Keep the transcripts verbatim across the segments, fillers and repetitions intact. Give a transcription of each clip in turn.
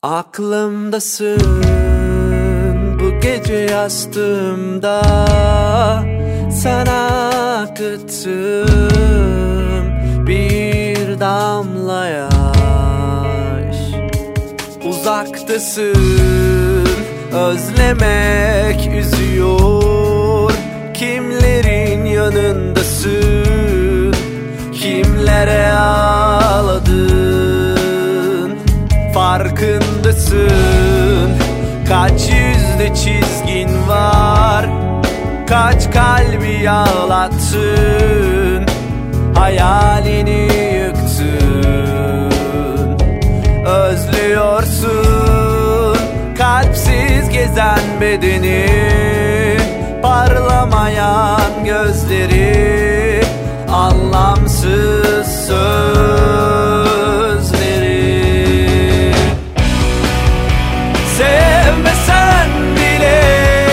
Aklımdasın bu gece yastığımda, sana akıttım bir damla yaş. Uzaktasın, özlemek üzüyor. Kimlerin yanındasın, kimlere ağladın, farkındasın. Kaç yüzde çizgin var, kaç kalbi ağlattın, hayalini yıktın. Özlüyorsun kalpsiz gezen bedeni, parlamayan gözleri, anlamsız sözleri. Sevmesen bile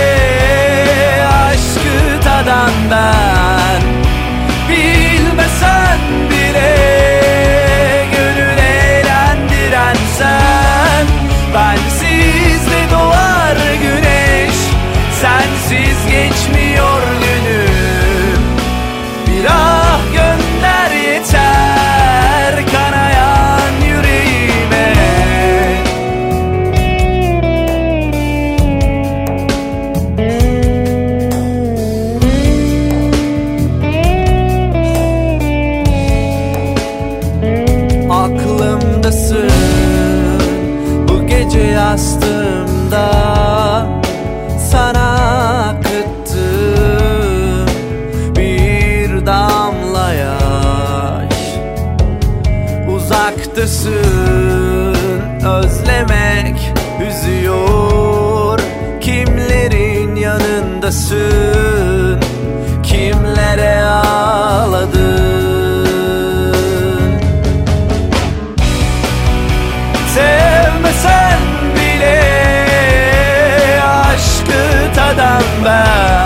aşkı tadan ben, bilmesen bile gönül eğlendiren sen. Bensiz de doğar güneş, sensiz geçmiyor günüm. Bir ah gönder yeter kanayan yüreğime. Aklımdasın bu gece yastığımda, sana akıttım bir damla yaş. Uzaktasın, özlemek üzüyor. Kimlerin yanındasın, kimlere ağladın. Sevmesen bile aşkı tadan ben,